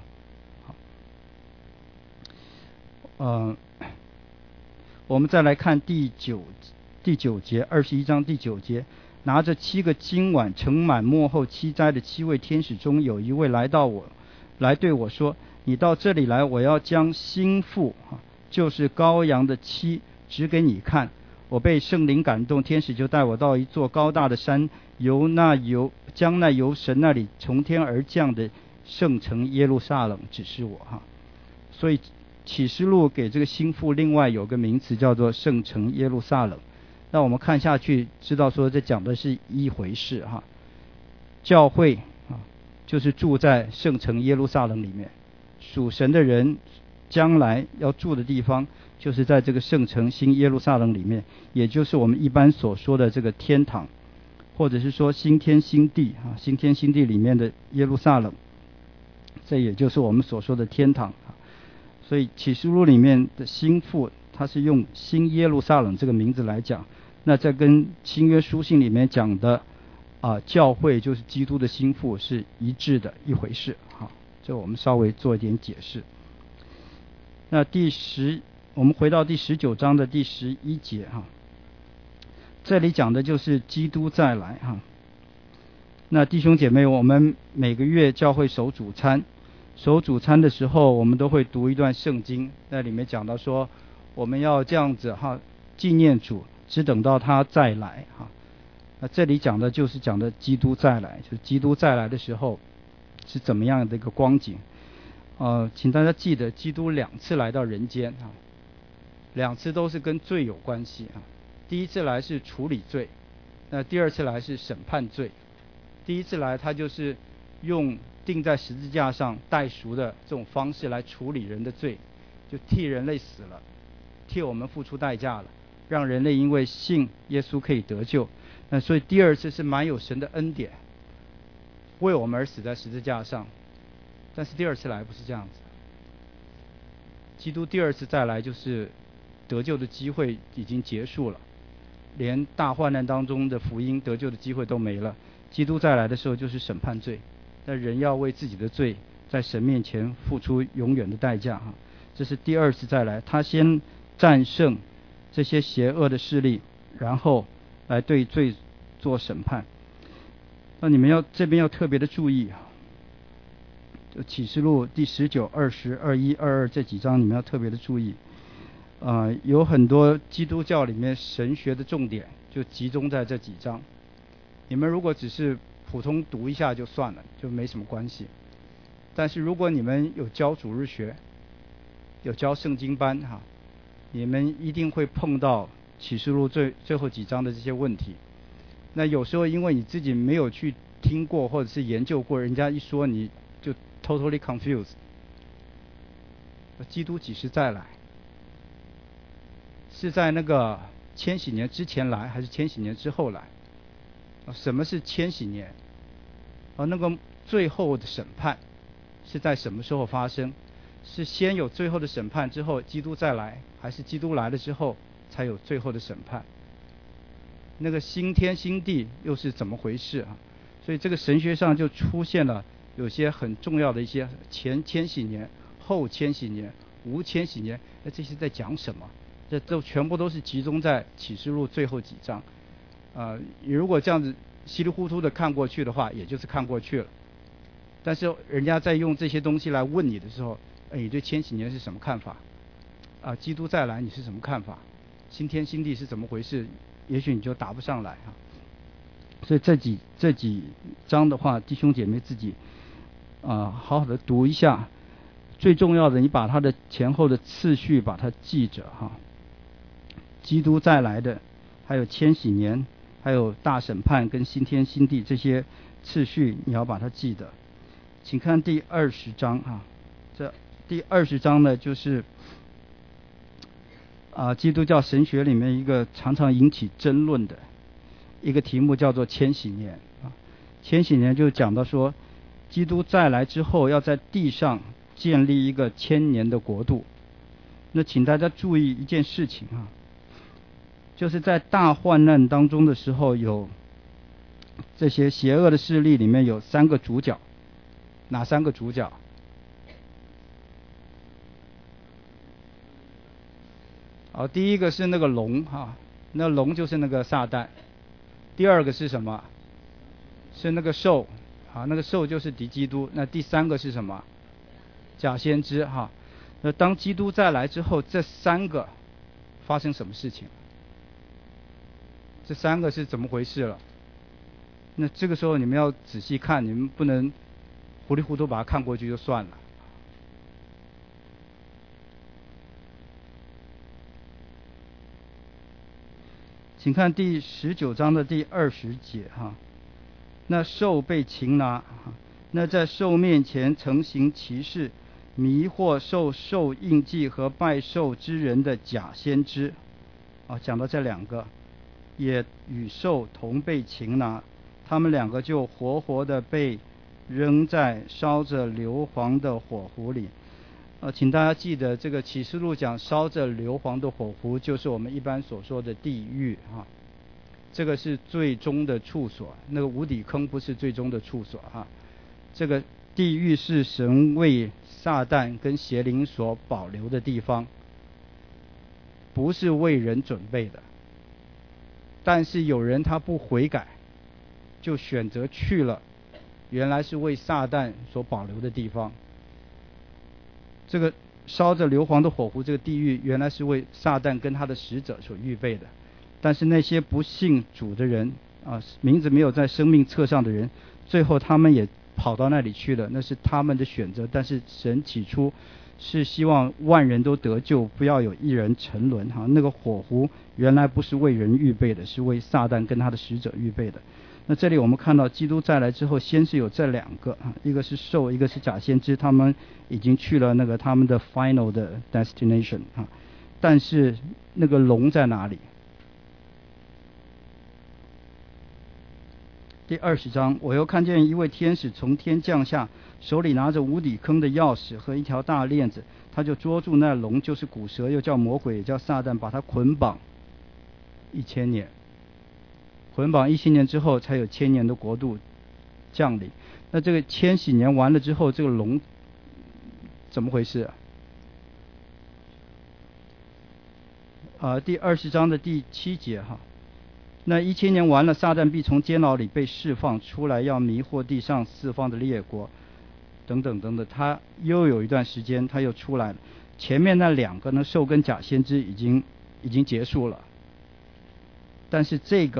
呃，我们再来看第九第九节，二十一章第九节，拿着七个金碗盛满末后七灾的七位天使中有一位来到我，来对我说：“你到这里来，我要将新妇，就是羔羊的妻，指给你看。”我被圣灵感动，天使就带我到一座高大的山，由那由将那由神那里从天而降的圣城耶路撒冷指示我哈。所以启示录给这个新妇另外有个名词叫做圣城耶路撒冷。那我们看下去知道说这讲的是一回事哈。教会啊，就是住在圣城耶路撒冷里面，属神的人将来要住的地方就是在这个圣城新耶路撒冷里面，也就是我们一般所说的这个天堂，或者是说新天新地啊，新天新地里面的耶路撒冷，这也就是我们所说的天堂。所以启示录里面的新妇，它是用新耶路撒冷这个名字来讲，那这跟新约书信里面讲的啊教会就是基督的新妇是一致的一回事哈。这我们稍微做一点解释。那第十，我们回到第十九章的第十一节哈，这里讲的就是基督再来哈。那弟兄姐妹，我们每个月教会守主餐。守主餐的时候，我们都会读一段圣经，那里面讲到说，我们要这样子哈，纪念主，只等到他再来哈。那这里讲的就是讲的基督再来，就是基督再来的时候是怎么样的一个光景。呃，请大家记得，基督两次来到人间啊，两次都是跟罪有关系啊。第一次来是处理罪，那第二次来是审判罪。第一次来他就是用钉在十字架上代赎的这种方式来处理人的罪，就替人类死了，替我们付出代价了，让人类因为信耶稣可以得救。那所以第二次是蛮有神的恩典，为我们而死在十字架上。但是第二次来不是这样子，基督第二次再来就是得救的机会已经结束了，连大患难当中的福音得救的机会都没了。基督再来的时候就是审判罪，那人要为自己的罪在神面前付出永远的代价哈。这是第二次再来，他先战胜这些邪恶的势力，然后来对罪做审判。那你们要这边要特别的注意啊，就启示录第十九、二十、二一、二二这几章你们要特别的注意。呃，有很多基督教里面神学的重点就集中在这几章。 你们如果只是普通读一下就算了，就没什么关系。但是如果你们有教主日学，有教圣经班哈，你们一定会碰到启示录最最后几章的这些问题。那有时候因为你自己没有去听过或者是研究过，人家一说你就 totally confused。基督几时再来？是在那个千禧年之前来，还是千禧年之后来？什么是千禧年？啊，那个最后的审判是在什么时候发生？是先有最后的审判之后基督再来，还是基督来了之后才有最后的审判？那个新天新地又是怎么回事啊？所以这个神学上就出现了有些很重要的一些前千禧年、后千禧年、无千禧年，那这些在讲什么？这都全部都是集中在启示录最后几章。呃，你如果这样子稀里糊涂的看过去的话，也就是看过去了。但是人家在用这些东西来问你的时候，哎，你对千禧年是什么看法？啊，基督再来你是什么看法？新天新地是怎么回事？也许你就答不上来啊。所以这几这几章的话，弟兄姐妹自己啊、呃、好好的读一下。最重要的，你把它的前后的次序把它记着哈。基督再来的，还有千禧年，还有大审判跟新天新地这些次序，你要把它记得。请看第二十章哈，这第二十章呢，就是啊、呃、基督教神学里面一个常常引起争论的一个题目，叫做千禧年啊。千禧年就讲到说，基督再来之后，要在地上建立一个千年的国度。那请大家注意一件事情啊，就是在大患难当中的时候，有这些邪恶的势力里面有三个主角。哪三个主角？好，第一个是那个龙哈，那龙就是那个撒旦。第二个是什么？是那个兽，啊，那个兽就是敌基督。那第三个是什么？假先知哈。那当基督再来之后，这三个发生什么事情？这三个是怎么回事了？那这个时候你们要仔细看，你们不能糊里糊涂把它看过去就算了。请看第十九章的第二十节哈。那兽被擒拿，那在兽面前曾行奇事，迷惑受兽印记和拜兽之人的假先知。啊，讲到这两个，也与兽同被擒拿，他们两个就活活的被扔在烧着硫磺的火湖里。呃，请大家记得，这个启示录讲烧着硫磺的火湖，就是我们一般所说的地狱啊。这个是最终的处所，那个无底坑不是最终的处所啊。这个地狱是神为撒旦跟邪灵所保留的地方，不是为人准备的。但是有人他不悔改，就选择去了原来是为撒旦所保留的地方。这个烧着硫磺的火湖，这个地狱原来是为撒旦跟他的使者所预备的。但是那些不信主的人啊，名字没有在生命册上的人，最后他们也跑到那里去了，那是他们的选择。但是神起初是希望万人都得救，不要有一人沉沦哈。那个火湖原来不是为人预备的，是为撒旦跟他的使者预备的。那这里我们看到基督再来之后，先是有这两个啊，一个是兽，一个是假先知，他们已经去了那个他们的 final 的 destination 啊。但是那个龙在哪里？第二十章，我又看见一位天使从天降下，手里拿着无底坑的钥匙和一条大链子，他就捉住那龙，就是古蛇，又叫魔鬼，也叫撒旦，把他捆绑一千年。捆绑一千年之后，才有千年的国度降临。那这个千禧年完了之后，这个龙怎么回事啊？呃，第二十章的第七节哈。那一千年完了，撒旦必从监牢里被释放出来，要迷惑地上四方的列国，等等等等。他又有一段时间，他又出来了。前面那两个呢，兽跟假先知已经已经结束了，但是这个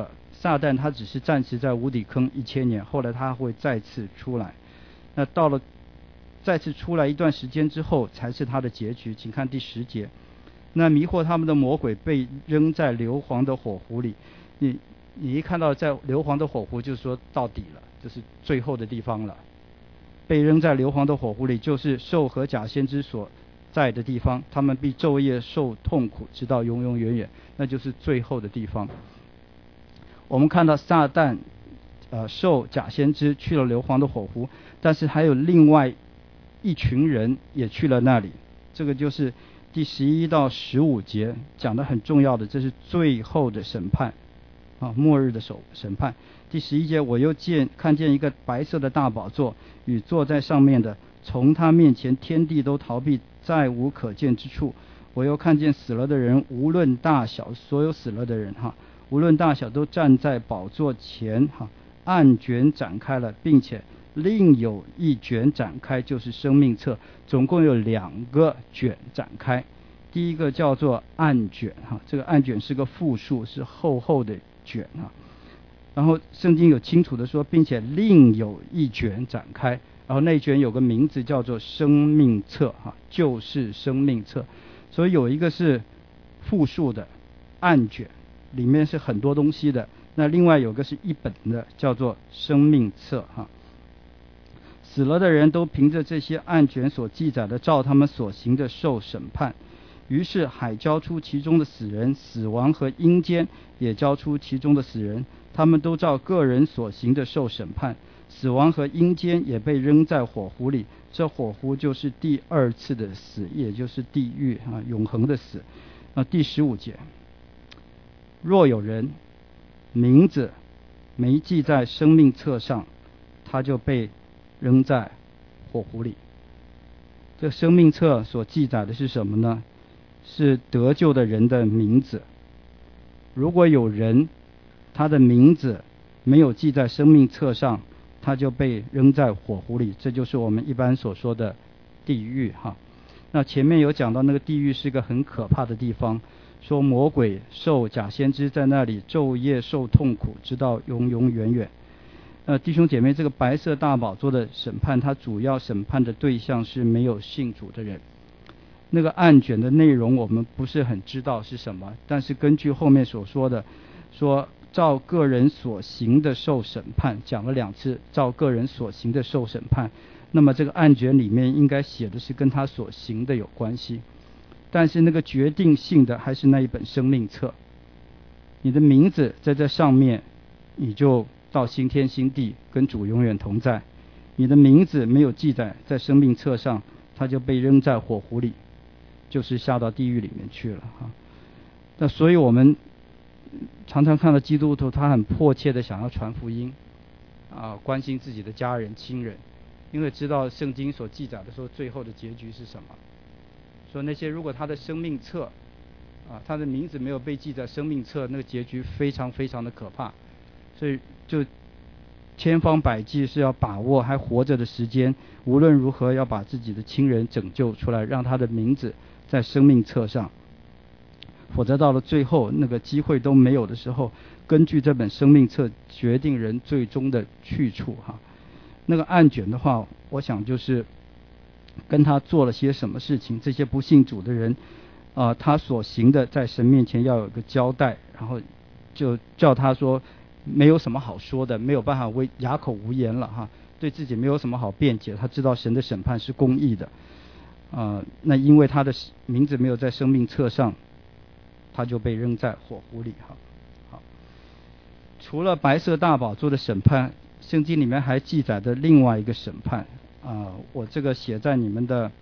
撒旦他只是暂时在无底坑一千年，后来他会再次出来。那到了再次出来一段时间之后，才是他的结局。请看第十节。那迷惑他们的魔鬼被扔在硫磺的火湖里。你你一看到在硫磺的火湖，就是说到底了，这是最后的地方了。被扔在硫磺的火湖里，就是兽和假先知所在的地方，他们必昼夜受痛苦，直到永永远远，那就是最后的地方。我们看到撒旦、呃兽、假先知去了硫磺的火湖，但是还有另外一群人也去了那里。这个就是第十一到十五节讲的很重要的，这是最后的审判啊，末日的审审判。第十一节，我又见看见一个白色的大宝座，与坐在上面的，从他面前天地都逃避，再无可见之处。我又看见死了的人，无论大小，所有死了的人哈，无论大小，都站在宝座前哈，案卷展开了，并且另有一卷展开，就是生命册，总共有两个卷展开。第一个叫做案卷哈，这个案卷是个复数，是厚厚的卷哈。然后圣经有清楚的说，并且另有一卷展开，然后那一卷有个名字叫做生命册哈，就是生命册。所以有一个是复数的案卷，里面是很多东西的。那另外有个是一本的，叫做生命册哈。死了的人都凭着这些案卷所记载的，照他们所行的受审判。于是海交出其中的死人，死亡和阴间也交出其中的死人，他们都照个人所行的受审判。死亡和阴间也被扔在火湖里，这火湖就是第二次的死，也就是地狱啊，永恒的死。啊，第十五节，若有人名字没记在生命册上，他就被扔在火湖里。这生命册所记载的是什么呢？是得救的人的名字。如果有人他的名字没有记在生命册上，他就被扔在火湖里，这就是我们一般所说的地狱哈。那前面有讲到那个地狱是个很可怕的地方，说魔鬼、兽、假先知在那里昼夜受痛苦，直到永永远远。呃，弟兄姐妹，这个白色大宝座的审判，它主要审判的对象是没有信主的人。那个案卷的内容我们不是很知道是什么，但是根据后面所说的，说照个人所行的受审判，讲了两次照个人所行的受审判，那么这个案卷里面应该写的是跟他所行的有关系，但是那个决定性的还是那一本生命册。你的名字在这上面，你就到新天新地跟主永远同在。你的名字没有记载在生命册上，他就被扔在火湖里，就是下到地狱里面去了哈。那所以我们常常看到基督徒他很迫切的想要传福音啊，关心自己的家人亲人，因为知道圣经所记载的说最后的结局是什么。说那些如果他的生命册啊，他的名字没有被记在生命册，那个结局非常非常的可怕。所以就千方百计是要把握还活着的时间，无论如何要把自己的亲人拯救出来，让他的名字在生命册上。否则到了最后那个机会都没有的时候，根据这本生命册决定人最终的去处哈。那个案卷的话，我想就是跟他做了些什么事情，这些不信主的人啊、呃，他所行的在神面前要有个交代，然后就叫他说没有什么好说的，没有办法为哑口无言了哈，对自己没有什么好辩解，他知道神的审判是公义的啊、呃，那因为他的名字没有在生命册上，他就被扔在火湖里哈。好，除了白色大宝座的审判，圣经里面还记载的另外一个审判啊、呃，我这个写在你们的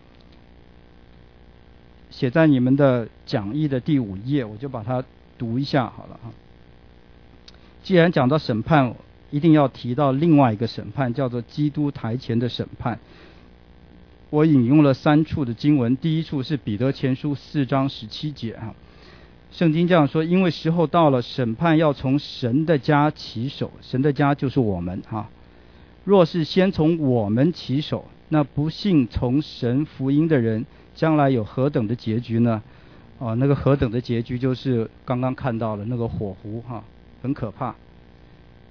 写在你们的讲义的第五页，我就把它读一下好了哈。既然讲到审判，一定要提到另外一个审判，叫做基督台前的审判。我引用了三处的经文，第一处是彼得前书四章十七节哈。圣经这样说，因为时候到了，审判要从神的家起手，神的家就是我们哈。若是先从我们起手，那不信从神福音的人将来有何等的结局呢？啊，那个何等的结局就是刚刚看到了那个火湖哈，很可怕。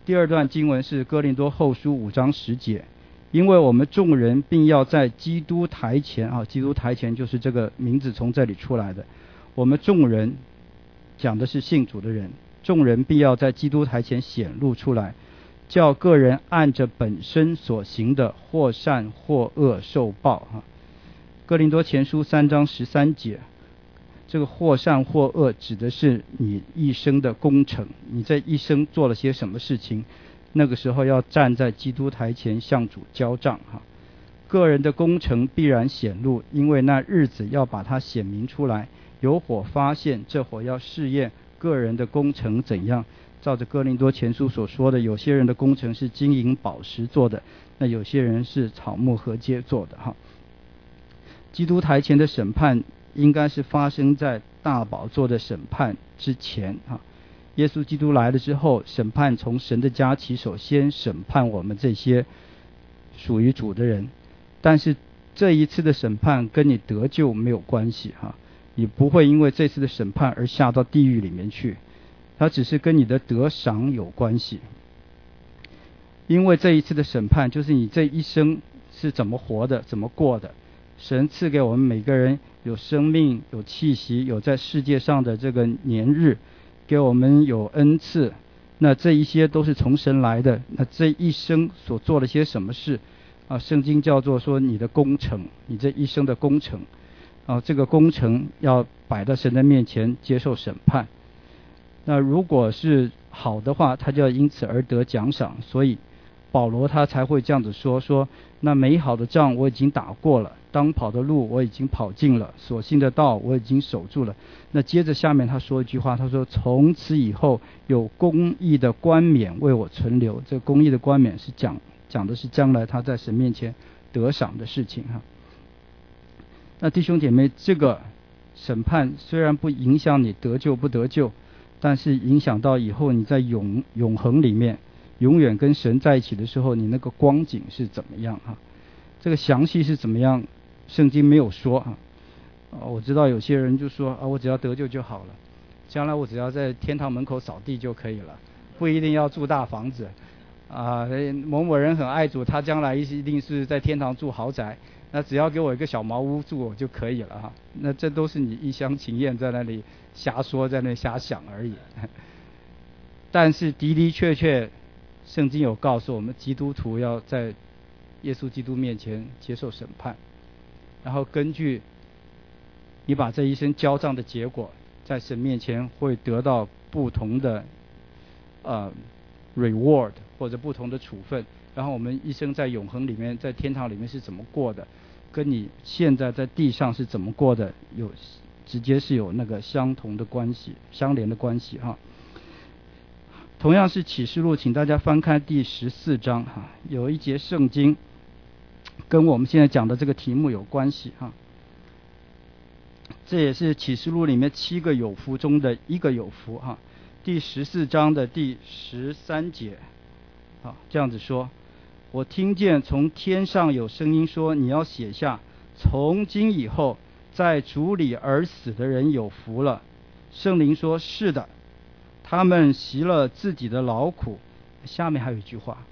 第二段经文是哥林多后书五章十节，因为我们众人并要在基督台前啊，基督台前就是这个名字从这里出来的。我们众人讲的是信主的人，众人必要在基督台前显露出来，叫个人按着本身所行的或善或恶受报啊。哥林多前书三章十三节，这个或善或恶指的是你一生的工程，你这一生做了些什么事情，那个时候要站在基督台前向主交账哈。个人的工程必然显露，因为那日子要把它显明出来，有火发现，这火要试验个人的工程怎样。照着哥林多前书所说的，有些人的工程是金银宝石做的，那有些人是草木禾秸做的哈。基督台前的审判应该是发生在大宝座的审判之前啊。耶稣基督来了之后，审判从神的家起手，先审判我们这些属于主的人。但是这一次的审判跟你得救没有关系哈，你不会因为这次的审判而下到地狱里面去，它只是跟你的得赏有关系。因为这一次的审判就是你这一生是怎么活的，怎么过的。神赐给我们每个人有生命，有气息，有在世界上的这个年日，给我们有恩赐，那这一些都是从神来的。那这一生所做了些什么事啊？圣经叫做说你的工程，你这一生的工程啊，这个工程要摆到神的面前接受审判。那如果是好的话，他就要因此而得奖赏。所以保罗他才会这样子说说那美好的仗我已经打过了，当跑的路我已经跑尽了，所信的道我已经守住了。那接着下面他说一句话，他说从此以后有公义的冠冕为我存留。这个公义的冠冕是讲讲的是将来他在神面前得赏的事情哈。那弟兄姐妹，这个审判虽然不影响你得救不得救，但是影响到以后你在永永恒里面永远跟神在一起的时候，你那个光景是怎么样哈？这个详细是怎么样，圣经没有说哈。啊，我知道有些人就说啊，我只要得救就好了，将来我只要在天堂门口扫地就可以了，不一定要住大房子。啊，某某人很爱主，他将来一定是在天堂住豪宅，那只要给我一个小茅屋住我就可以了哈。那这都是你一厢情愿在那里瞎说，在那里瞎想而已。但是的的确确圣经有告诉我们，基督徒要在耶稣基督面前接受审判，然后根据你把这一生交账的结果，在神面前会得到不同的呃 reward 或者不同的处分。然后我们一生在永恒里面，在天堂里面是怎么过的，跟你现在在地上是怎么过的，有直接是有那个相同的关系，相连的关系哈。同样是启示录，请大家翻开第十四章哈，有一节圣经跟我们现在讲的这个题目有关系哈。这也是启示录里面七个有福中的一个有福哈。第十四章的第十三节，好，这样子说：我听见从天上有声音说，你要写下，从今以后在主里而死的人有福了。圣灵说：是的，他们习了自己的劳苦。下面还有一句话，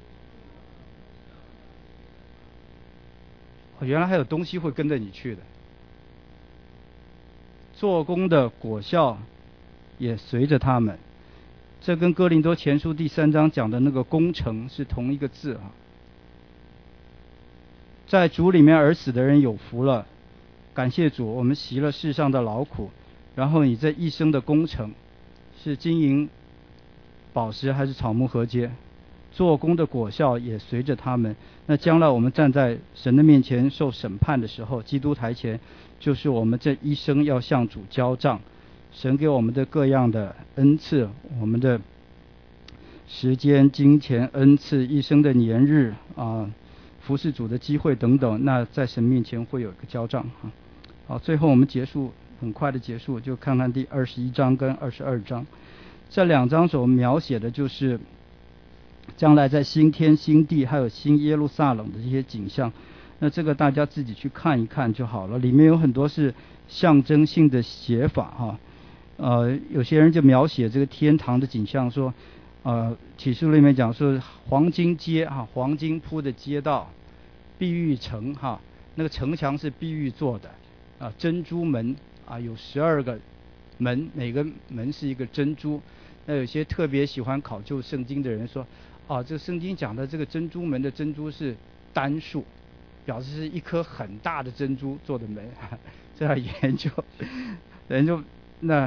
哦，原来还有东西会跟着你去的，做工的果效也随着他们。这跟哥林多前书第三章讲的那个工程是同一个字啊。在主里面而死的人有福了，感谢主，我们习了世上的劳苦，然后你这一生的工程是金银宝石还是草木禾秸，做工的果效也随着他们。那将来我们站在神的面前受审判的时候，基督台前，就是我们这一生要向主交账。神给我们的各样的恩赐，我们的时间、金钱、恩赐、一生的年日啊，服侍主的机会等等，那在神面前会有一个交账啊。好，最后我们结束，很快的结束，就看看第二十一章跟二十二章。这两章所描写的就是将来在新天新地还有新耶路撒冷的这些景象，那这个大家自己去看一看就好了。里面有很多是象征性的写法哈。呃，有些人就描写这个天堂的景象说， 呃，启示录里面讲说黄金街哈、啊，黄金铺的街道，碧玉城哈、啊，那个城墙是碧玉做的啊，珍珠门啊，有十二个门，每个门是一个珍珠。那有些特别喜欢考究圣经的人说，啊，这个圣经讲的这个珍珠门的珍珠是单数，表示是一颗很大的珍珠做的门。这样研究，研究那。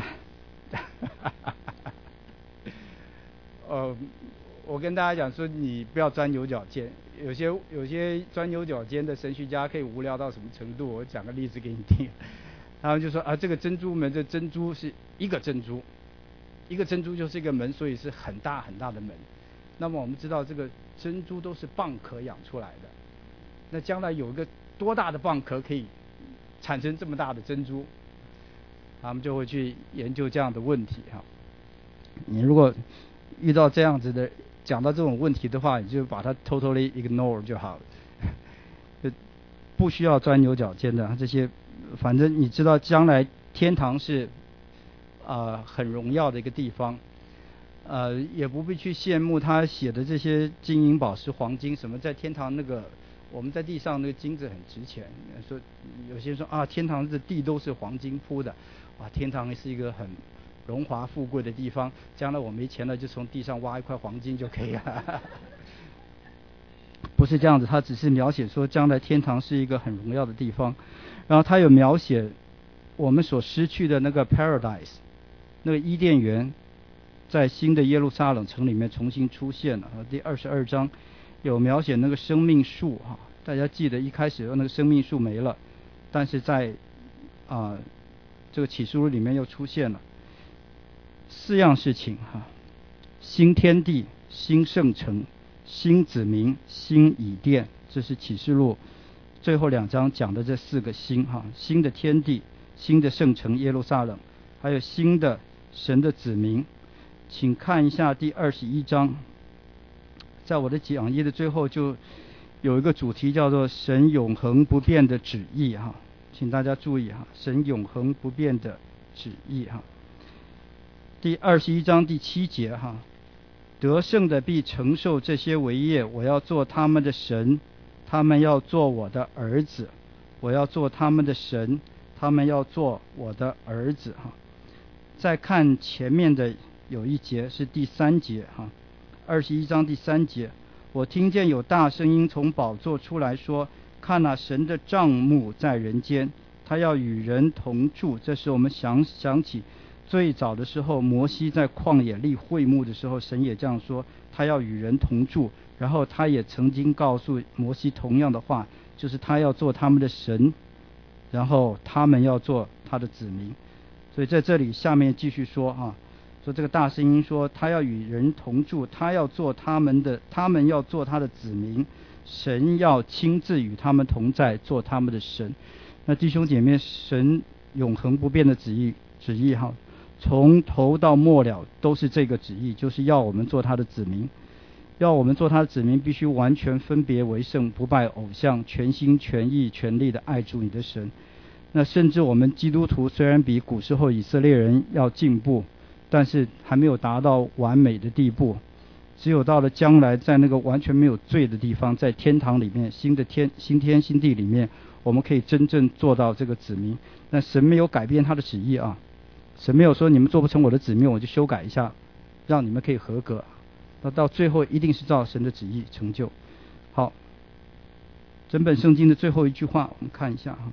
呃，我跟大家讲说，你不要钻牛角尖。有些有些钻牛角尖的神学家可以无聊到什么程度？我讲个例子给你听。他们就说啊，这个珍珠门的珍珠是一个珍珠，一个珍珠就是一个门，所以是很大很大的门。那么我们知道，这个珍珠都是蚌壳养出来的。那将来有一个多大的蚌壳可以产生这么大的珍珠？他们就会去研究这样的问题哈。你如果遇到这样子的讲到这种问题的话，你就把它 totally ignore 就好了，就不需要钻牛角尖的这些。反正你知道将来天堂是啊、呃、很荣耀的一个地方，呃也不必去羡慕他写的这些金银宝石黄金什么，在天堂那个我们在地上那个金子很值钱。说有些人说啊，天堂的地都是黄金铺的，哇，天堂是一个很荣华富贵的地方，将来我没钱了就从地上挖一块黄金就可以了。不是这样子，他只是描写说将来天堂是一个很荣耀的地方，然后他有描写我们所失去的那个 paradise， 那个伊甸园在新的耶路撒冷城里面重新出现了。第二十二章有描写那个生命树哈，大家记得一开始那个生命树没了，但是在啊、呃、这个启示录里面又出现了四样事情哈：新天地、新圣城、新子民、新以甸。这是启示录最后两章讲的这四个新哈：新的天地、新的圣城耶路撒冷，还有新的神的子民。请看一下第二十一章，在我的讲义的最后就有一个主题叫做神永恒不变的旨意哈，请大家注意哈，神永恒不变的旨意哈。第二十一章第七节哈，得胜的必承受这些为业，我要做他们的神，他们要做我的儿子。我要做他们的神，他们要做我的儿子哈。再看前面的有一节是第三节哈，二十一章第三节，我听见有大声音从宝座出来说，看哪，神的帐幕在人间，他要与人同住。这时我们想想起最早的时候，摩西在旷野立会幕的时候，神也这样说，他要与人同住。然后他也曾经告诉摩西同样的话，就是他要做他们的神，然后他们要做他的子民。所以在这里下面继续说啊，说这个大声音说，他要与人同住，他要做他们的，他们要做他的子民，神要亲自与他们同在，做他们的神。那弟兄姐妹，神永恒不变的旨意旨意哈，从头到末了都是这个旨意，就是要我们做他的子民。要我们做他的子民，必须完全分别为圣，不拜偶像，全心全意全力的爱主你的神。那甚至我们基督徒虽然比古时候以色列人要进步，但是还没有达到完美的地步。只有到了将来，在那个完全没有罪的地方，在天堂里面，新的天新天新地里面，我们可以真正做到这个子民。那神没有改变他的旨意啊，神没有说你们做不成我的子民，我就修改一下，让你们可以合格。那到最后一定是照神的旨意成就。好，整本圣经的最后一句话，我们看一下哈。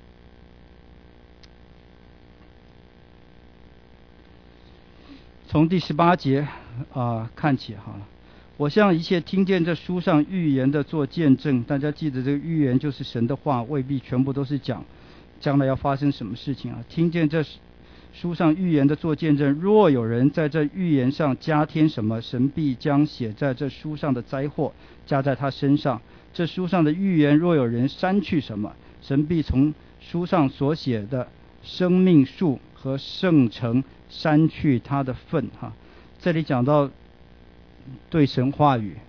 从第十八节啊、呃、看起好了。我向一切听见这书上预言的做见证。大家记得这个预言就是神的话，未必全部都是讲将来要发生什么事情啊。听见这书上预言的做见证，若有人在这预言上加添什么，神必将写在这书上的灾祸加在他身上。这书上的预言若有人删去什么，神必从书上所写的生命树和圣城删去他的份哈。这里讲到对神话语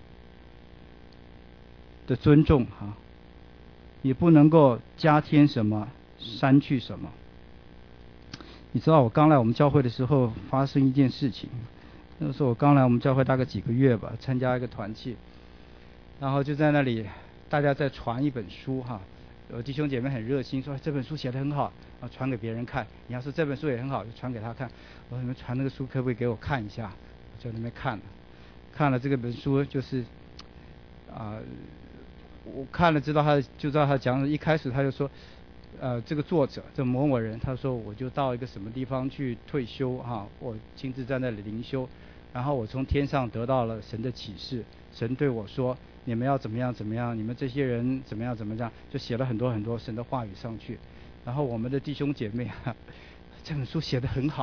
的尊重哈，也不能够加添什么删去什么。你知道我刚来我们教会的时候发生一件事情， 那时候我刚来我们教会大概几个月吧，参加一个团契，然后就在那里大家在传一本书哈，有弟兄姐妹很热心说这本书写得很好，啊传给别人看，你要是这本书也很好就传给他看。我说你们传那个书可不可以给我看一下？我就在那边看了，看了这个本书就是啊、呃，我看了知道他就知道他讲，一开始他就说呃这个作者这某某人，他说我就到一个什么地方去退休哈，我亲自在那里灵修，然后我从天上得到了神的启示，神对我说你们要怎么样怎么样，你们这些人怎么样怎么样，就写了很多很多神的话语上去。然后我们的弟兄姐妹啊，这本书写得很好。